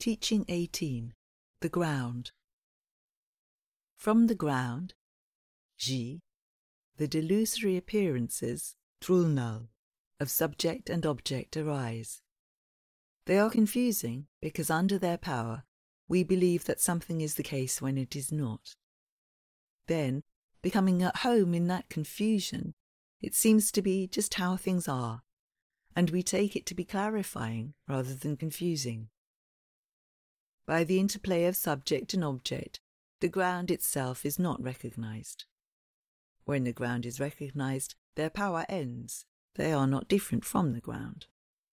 Teaching 18. The Ground. From the ground, Ji, the delusory appearances, trulnal, of subject and object arise. They are confusing because under their power we believe that something is the case when it is not. Then, becoming at home in that confusion, it seems to be just how things are, and we take it to be clarifying rather than confusing. By the interplay of subject and object, the ground itself is not recognized. When the ground is recognized, their power ends. They are not different from the ground.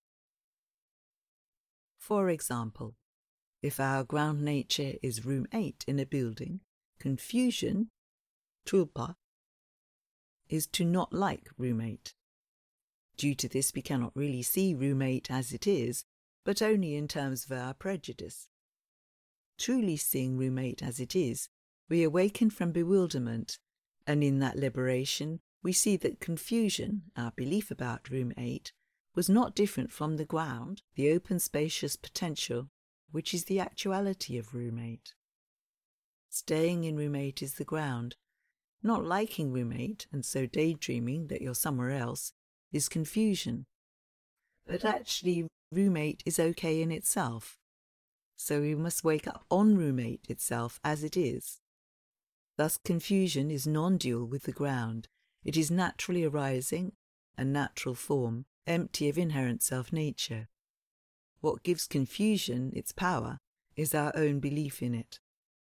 For example, if our ground nature is room 8 in a building, confusion, tulpa, is to not like room 8. Due to this, we cannot really see room 8 as it is, but only in terms of our prejudice. Truly seeing room 8 as it is, we awaken from bewilderment, and in that liberation we see that confusion, our belief about room 8, was not different from the ground, the open spacious potential, which is the actuality of room 8. Staying in room 8 is the ground. Not liking room 8, and so daydreaming that you're somewhere else, is confusion. But actually, room 8 is okay in itself. So we must wake up on room 8 itself as it is. Thus confusion is non-dual with the ground. It is naturally arising, a natural form, empty of inherent self-nature. What gives confusion its power is our own belief in it.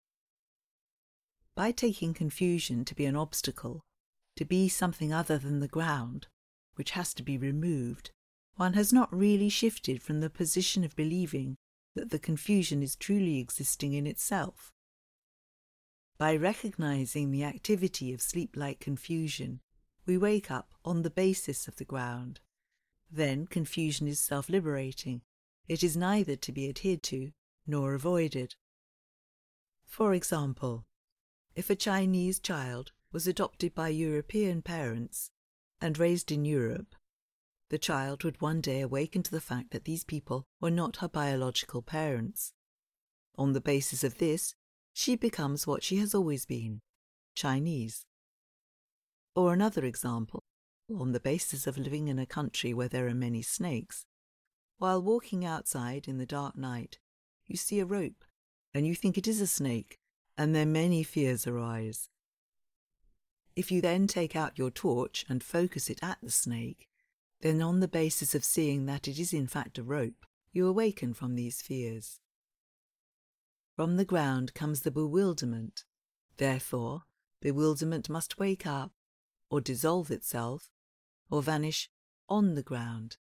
By taking confusion to be an obstacle, to be something other than the ground, which has to be removed, one has not really shifted from the position of believing that the confusion is truly existing in itself. By recognizing the activity of sleep-like confusion, we wake up on the basis of the ground. Then confusion is self-liberating. It is neither to be adhered to nor avoided. For example, if a Chinese child was adopted by European parents and raised in Europe, the child would one day awaken to the fact that these people were not her biological parents. On the basis of this, she becomes what she has always been, Chinese. Or another example, on the basis of living in a country where there are many snakes. While walking outside in the dark night, you see a rope, and you think it is a snake, and then many fears arise. If you then take out your torch and focus it at the snake, then on the basis of seeing that it is in fact a rope, you awaken from these fears. From the ground comes the bewilderment. Therefore, bewilderment must wake up, or dissolve itself, or vanish on the ground.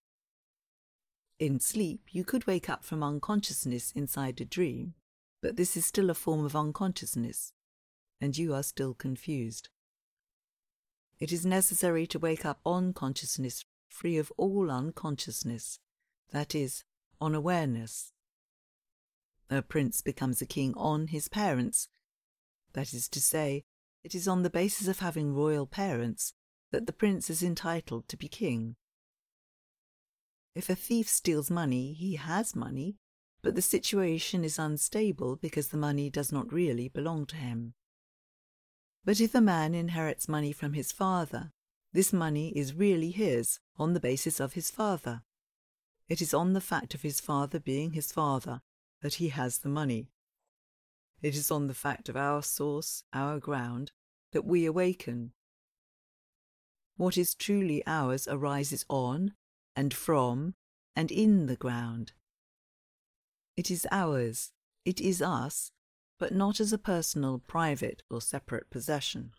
In sleep, you could wake up from unconsciousness inside a dream, but this is still a form of unconsciousness, and you are still confused. It is necessary to wake up on consciousness, free of all unconsciousness, that is, on awareness. A prince becomes a king on his parents. That is to say, it is on the basis of having royal parents that the prince is entitled to be king. If a thief steals money, he has money, but the situation is unstable because the money does not really belong to him. But if a man inherits money from his father, this money is really his on the basis of his father. It is on the fact of his father being his father that he has the money. It is on the fact of our source, our ground, that we awaken. What is truly ours arises on, and from, and in the ground. It is ours, it is us, but not as a personal, private, or separate possession.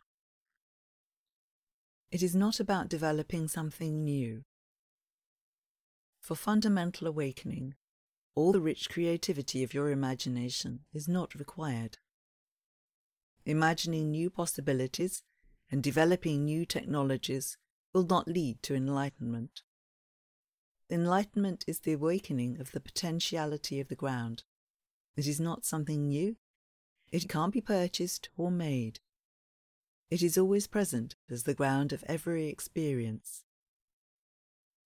It is not about developing something new. For fundamental awakening, all the rich creativity of your imagination is not required. Imagining new possibilities and developing new technologies will not lead to enlightenment. Enlightenment is the awakening of the potentiality of the ground. It is not something new. It can't be purchased or made. It is always present as the ground of every experience.